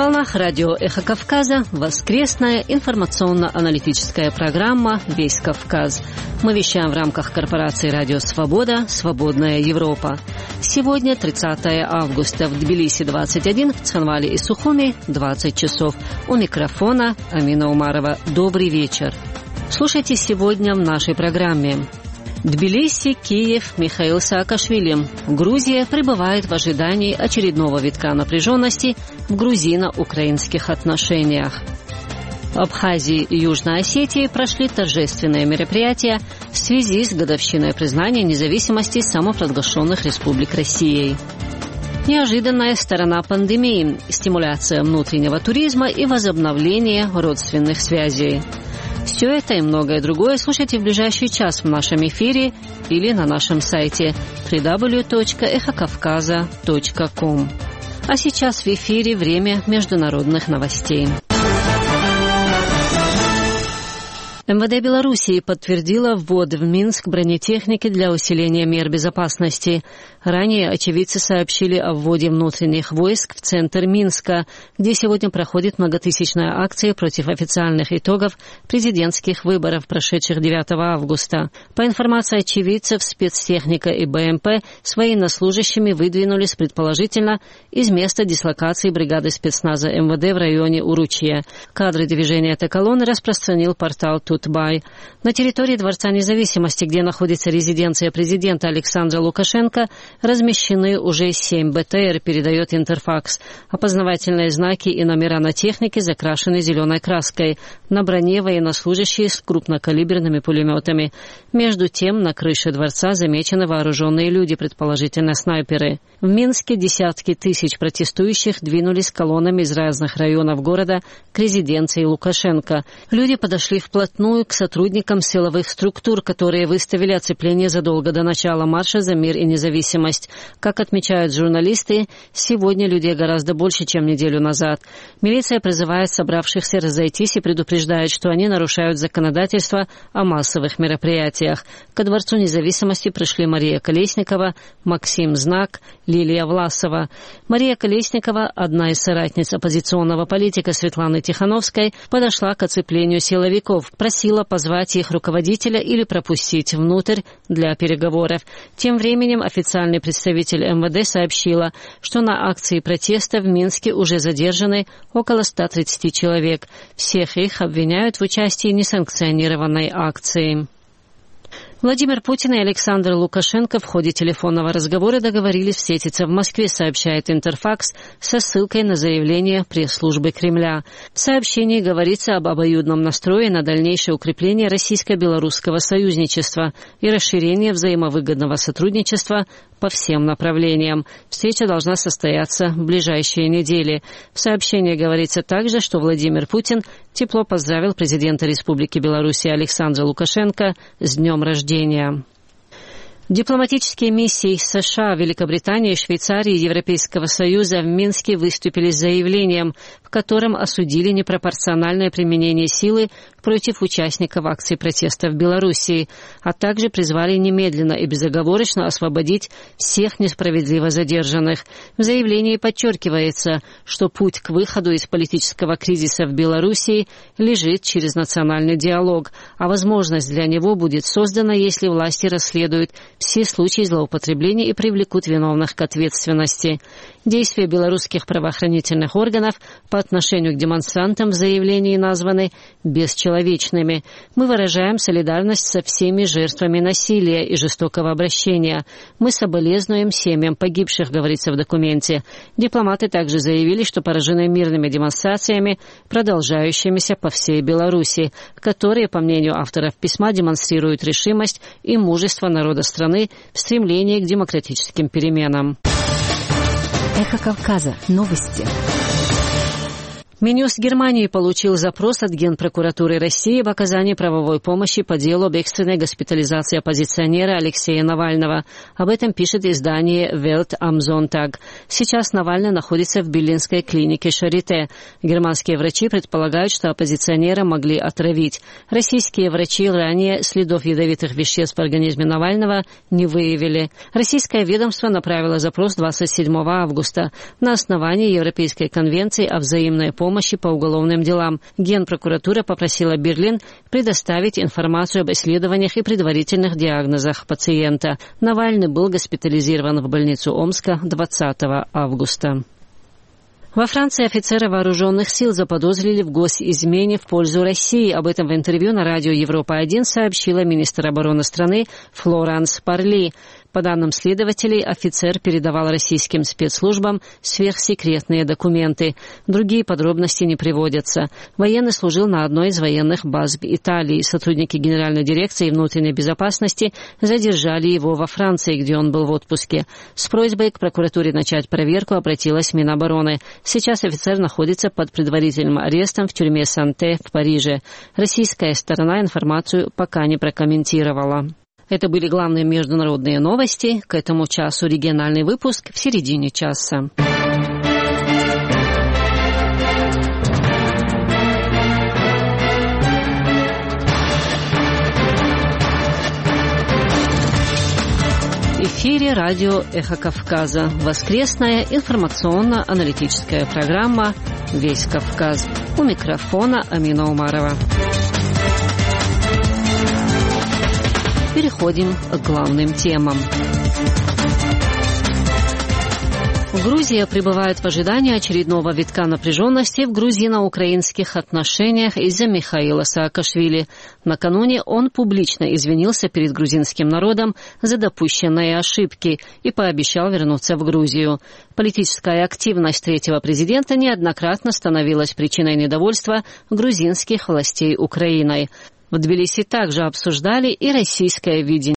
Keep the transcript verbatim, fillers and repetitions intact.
волнах радио «Эхо Кавказа» воскресная информационно-аналитическая программа «Весь Кавказ». Мы вещаем в рамках корпорации «Радио Свобода. Свободная Европа». Сегодня тридцатое августа, в Тбилиси двадцать один, в Цхинвале и Сухуми двадцать часов. У микрофона Амина Умарова. Добрый вечер. Слушайте сегодня в нашей программе. Тбилиси, Киев, Михаил Саакашвили. Грузия пребывает в ожидании очередного витка напряженности в грузино-украинских отношениях. В Абхазии и Южной Осетии прошли торжественные мероприятия в связи с годовщиной признания независимости самопровозглашенных республик России. Неожиданная сторона пандемии – стимуляция внутреннего туризма и возобновление родственных связей. Все это и многое другое слушайте в ближайший час в нашем эфире или на нашем сайте дабл ю дабл ю дабл ю точка эхо кавказа точка ком. А сейчас в эфире время международных новостей. МВД Белоруссии подтвердило ввод в Минск бронетехники для усиления мер безопасности. Ранее очевидцы сообщили о вводе внутренних войск в центр Минска, где сегодня проходит многотысячная акция против официальных итогов президентских выборов, прошедших девятого августа. По информации очевидцев, спецтехника и БМП с военнослужащими выдвинулись предположительно из места дислокации бригады спецназа МВД в районе Уручья. Кадры движения этой колонны распространил портал Тутбай. На территории Дворца независимости, где находится резиденция президента Александра Лукашенко, размещены уже семь БТР, передает Интерфакс. Опознавательные знаки и номера на технике закрашены зеленой краской. На броне военнослужащие с крупнокалиберными пулеметами. Между тем, на крыше дворца замечены вооруженные люди, предположительно снайперы. В Минске десятки тысяч протестующих двинулись колоннами из разных районов города к резиденции Лукашенко. Люди подошли вплотную к сотрудникам силовых структур, которые выставили оцепление задолго до начала марша за мир и независимость. Как отмечают журналисты, сегодня людей гораздо больше, чем неделю назад. Милиция призывает собравшихся разойтись и предупреждает, что они нарушают законодательство о массовых мероприятиях. Ко Дворцу независимости пришли Мария Колесникова, Максим Знак, Лилия Власова. Мария Колесникова, одна из соратниц оппозиционного политика Светланы Тихановской, подошла к оцеплению силовиков, просила позвать их руководителя или пропустить внутрь для переговоров. Тем временем официальный представитель МВД сообщила, что на акции протеста в Минске уже задержаны около ста тридцати человек. Всех их обвиняют в участии в несанкционированной акции. Владимир Путин и Александр Лукашенко в ходе телефонного разговора договорились встретиться в Москве, сообщает Интерфакс со ссылкой на заявление пресс-службы Кремля. В сообщении говорится об обоюдном настрое на дальнейшее укрепление российско-белорусского союзничества и расширение взаимовыгодного сотрудничества по всем направлениям. Встреча должна состояться в ближайшие недели. В сообщении говорится также, что Владимир Путин тепло поздравил президента Республики Беларусь Александра Лукашенко с днем рождения. Дипломатические миссии США, Великобритании, Швейцарии и Европейского Союза в Минске выступили с заявлением, в котором осудили непропорциональное применение силы против участников акций протеста в Белоруссии, а также призвали немедленно и безоговорочно освободить всех несправедливо задержанных. В заявлении подчеркивается, что путь к выходу из политического кризиса в Белоруссии лежит через национальный диалог, а возможность для него будет создана, если власти расследуют все случаи злоупотребления и привлекут виновных к ответственности. Действия белорусских правоохранительных органов по отношению к демонстрантам в заявлении названы бесчеловечными. Мы выражаем солидарность со всеми жертвами насилия и жестокого обращения. Мы соболезнуем семьям погибших, говорится в документе. Дипломаты также заявили, что поражены мирными демонстрациями, продолжающимися по всей Беларуси, которые, по мнению авторов письма, демонстрируют решимость и мужество народа страны в стремлении к демократическим переменам. Эхо Кавказа. Новости. Минюст Германии получил запрос от Генпрокуратуры России об оказании правовой помощи по делу об экстренной госпитализации оппозиционера Алексея Навального. Об этом пишет издание Welt am Sonntag. Сейчас Навальный находится в берлинской клинике Шарите. Германские врачи предполагают, что оппозиционера могли отравить. Российские врачи ранее следов ядовитых веществ в организме Навального не выявили. Российское ведомство направило запрос двадцать седьмого августа на основании Европейской конвенции о взаимной помощи помощи по уголовным делам. Генпрокуратура попросила Берлин предоставить информацию об исследованиях и предварительных диагнозах пациента. Навальный был госпитализирован в больницу Омска двадцатого августа. Во Франции офицера вооруженных сил заподозрили в госизмене в пользу России. Об этом в интервью на радио Европа-один сообщила министр обороны страны Флоранс Парли. По данным следователей, офицер передавал российским спецслужбам сверхсекретные документы. Другие подробности не приводятся. Военный служил на одной из военных баз Италии. Сотрудники Генеральной дирекции внутренней безопасности задержали его во Франции, где он был в отпуске. С просьбой к прокуратуре начать проверку обратилась Минобороны. Сейчас офицер находится под предварительным арестом в тюрьме Санте в Париже. Российская сторона информацию пока не прокомментировала. Это были главные международные новости. К этому часу региональный выпуск в середине часа. В эфире радио «Эхо Кавказа». Воскресная информационно-аналитическая программа «Весь Кавказ». У микрофона Амина Умарова. Переходим к главным темам. Грузия пребывает в ожидании очередного витка напряженности в грузино-украинских отношениях из-за Михаила Саакашвили. Накануне он публично извинился перед грузинским народом за допущенные ошибки и пообещал вернуться в Грузию. Политическая активность третьего президента неоднократно становилась причиной недовольства грузинских властей Украиной. В Тбилиси также обсуждали и российское видение